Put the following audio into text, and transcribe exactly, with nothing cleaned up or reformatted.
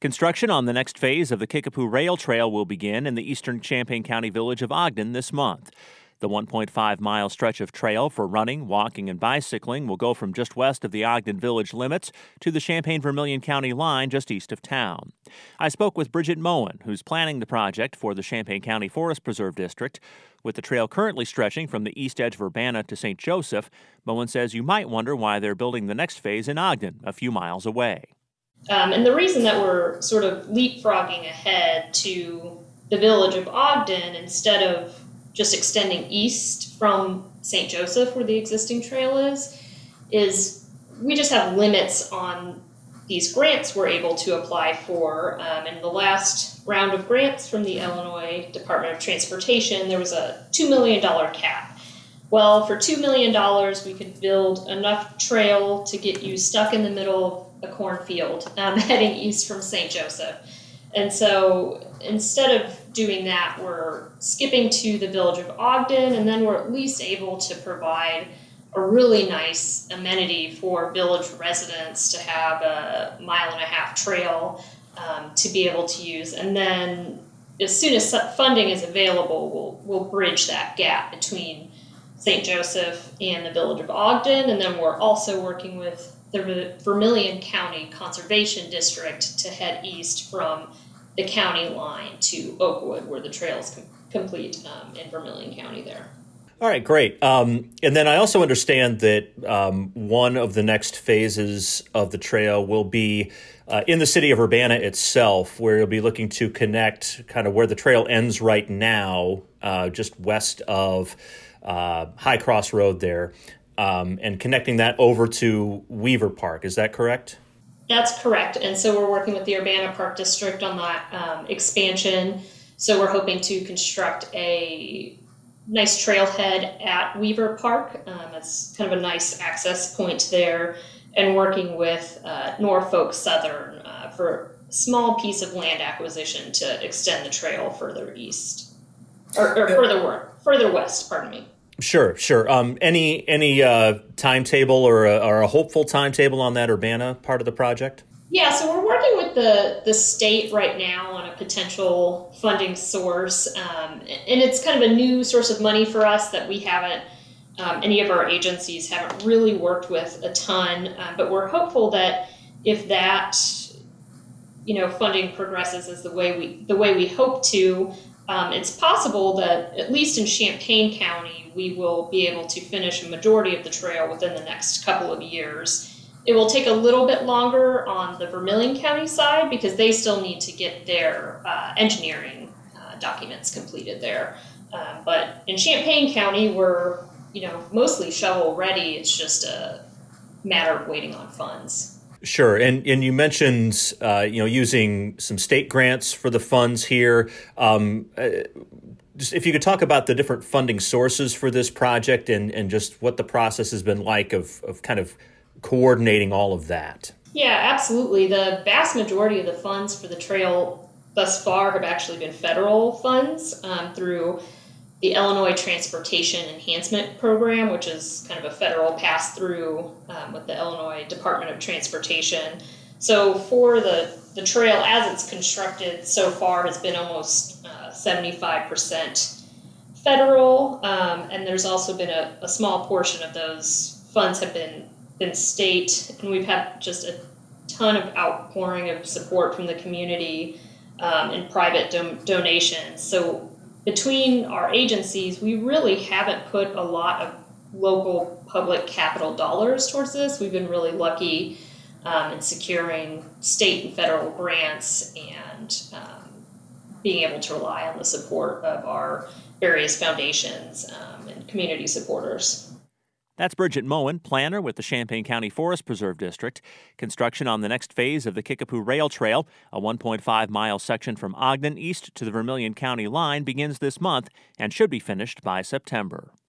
Construction on the next phase of the Kickapoo Rail Trail will begin in the eastern Champaign County village of Ogden this month. The one point five mile stretch of trail for running, walking, and bicycling will go from just west of the Ogden village limits to the Champaign-Vermilion County line just east of town. I spoke with Bridget Moen, who's planning the project for the Champaign County Forest Preserve District. With the trail currently stretching from the east edge of Urbana to Saint Joseph, Moen says you might wonder why they're building the next phase in Ogden, a few miles away. Um, and the reason that we're sort of leapfrogging ahead to the village of Ogden instead of just extending east from Saint Joseph, where the existing trail is, is we just have limits on these grants we're able to apply for. Um, in the last round of grants from the Illinois Department of Transportation, there was a two million dollars cap. Well, for two million dollars, we could build enough trail to get you stuck in the middle of a cornfield um, heading east from Saint Joseph. And so instead of doing that, we're skipping to the village of Ogden, and then we're at least able to provide a really nice amenity for village residents to have a mile and a half trail um, to be able to use. And then as soon as funding is available, we'll, we'll bridge that gap between Saint Joseph and the village of Ogden. And then we're also working with the Vermilion County Conservation District to head east from the county line to Oakwood, where the trail is com- complete um, in Vermilion County there. All right, great. Um, and then I also understand that um, one of the next phases of the trail will be uh, in the city of Urbana itself, where you'll be looking to connect kind of where the trail ends right now, uh, just west of uh, High Cross Road there, um, and connecting that over to Weaver Park. Is that correct? That's correct. And so we're working with the Urbana Park District on that um, expansion. So we're hoping to construct a nice trailhead at Weaver Park. Um, it's kind of a nice access point there, and working with uh, Norfolk Southern uh, for a small piece of land acquisition to extend the trail further east, or, or further, further west, pardon me. Sure, sure. Um, any any uh, timetable or a, or a hopeful timetable on that Urbana part of the project? Yeah, so we're working with the, the state right now on a potential funding source, um, and it's kind of a new source of money for us that we haven't, um, any of our agencies haven't really worked with a ton, uh, but we're hopeful that if that, you know, funding progresses as the way we the way we hope to, um, it's possible that at least in Champaign County, we will be able to finish a majority of the trail within the next couple of years. It will take a little bit longer on the Vermilion County side because they still need to get their uh, engineering uh, documents completed there. Um, but in Champaign County, we're, you know, mostly shovel ready. It's just a matter of waiting on funds. Sure, and and you mentioned uh, you know using some state grants for the funds here. Um, uh, Just if you could talk about the different funding sources for this project and, and just what the process has been like of, of kind of coordinating all of that. Yeah, absolutely. The vast majority of the funds for the trail thus far have actually been federal funds um, through the Illinois Transportation Enhancement Program, which is kind of a federal pass-through um, with the Illinois Department of Transportation. So for the, the trail as it's constructed so far has been almost uh, seventy-five percent federal, um, and there's also been a, a small portion of those funds have been, been state, and we've had just a ton of outpouring of support from the community um, and private do- donations. So between our agencies, we really haven't put a lot of local public capital dollars towards this. We've been really lucky Um, and securing state and federal grants and um, being able to rely on the support of our various foundations um, and community supporters. That's Bridget Moen, planner with the Champaign County Forest Preserve District. Construction on the next phase of the Kickapoo Rail Trail, a one point five mile section from Ogden east to the Vermilion County line, begins this month and should be finished by September.